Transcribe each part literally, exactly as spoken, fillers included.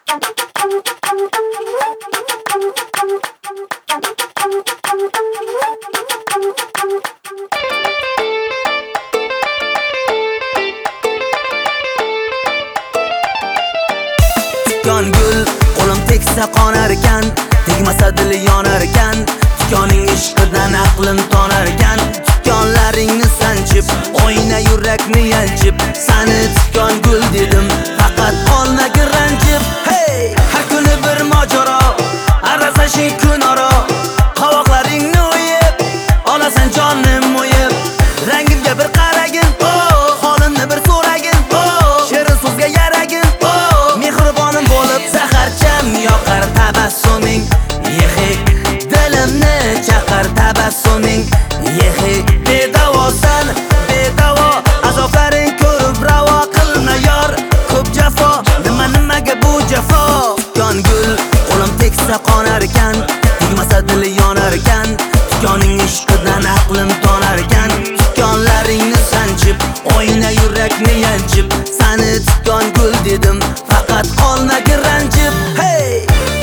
Tikon gul, qo'lim teksa qonar ekan, tegmasa dili yonar ekan. Tikoning ishqidan aqlim tonar ekan. Tikonlaringni sanchib, oyna yurakni yanchib, sani tikon gul dedim, faqat olmagin ranjib. Hey, har kuni bir mojaro, arasashing kun aro. Qovoqlaringni o'yib, olasan jonim o'yib. Rangimga bir qaragin, oh, holimni bir so'ragin, oh, shirin so'zga yaragin, oh, mehribonim bo'lib zaharcham yoqar tabassuming. Yehi, dilimni chaqar tabassuming. Yehi, bedavosan, bedavo, azoblaring ko'rib ravo qilma yor. Ko'p jafo, nima nimaga bu jafo? Tikon gul, qo'lim teksa qonar ekan, tegmasa dili yonar ekan. Tikoning ishqidan aqlim tonar ekan. Tikonlaringni sanchib, oyna yurakni yanchib, sani tikon gul dedim, faqat qolmagin ranjib. Hey!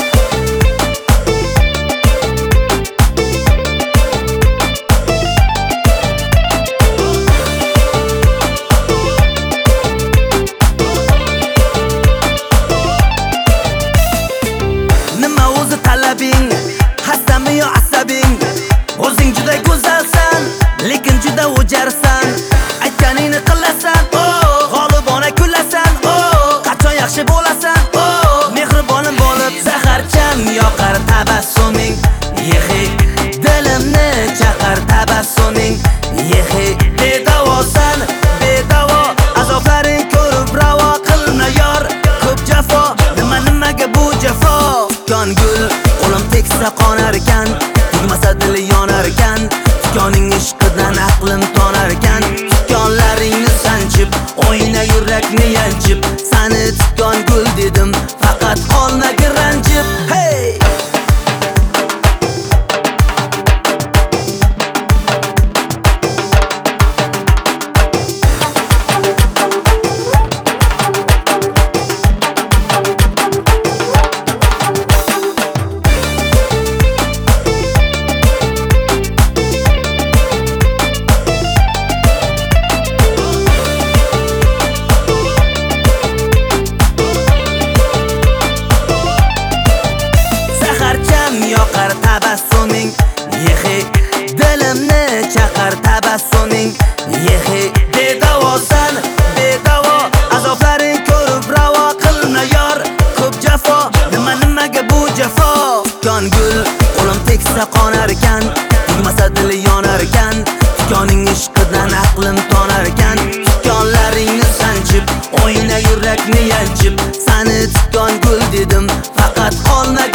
Nima o'zi talabing? Hasami yo asabing? O'zing juda go'zalsan, lekin juda o'jarsan. Aytganingni qilasan, oh, g'olibona kulasan, oh, qachon yaxshi bo'lasan, oh, mehribonim bo'lib zaharcham yoqar tabassuming. Yehi, dilimni chaqar tabassuming. Yehi, bedavosan, bedavo, azoblaring ko'rib ravo qilma yor. Ko'p jafo, nima nimaga bu jafo? Tikon gul, qo'lim teksa qonar ekan, tegmasa dili yonar ekan. Tikoning ishqidan aqlim tonar ekan. Tikonlaringni sanchib, oyna yurakni yanchib, sani tikon gul dedim, faqat qolmagin ranjib. Hey! Yoqar tabassuming. Yehi, dilimni chaqar tabassuming. Yehi, bedavosan, bedavo, azoblaring ko'rib ravo qilma yor. Ko'p jafo, nima nimaga bu jafo? Tikon gul, qo'lim teksa qonar ekan, tegmasa dili yonar ekan. Tikoning ishqidan aqlim tonar ekan. Tikonlaringni sanchib, oyna yurakni yanchib, sani tikon gul dedim, faqat qolmagin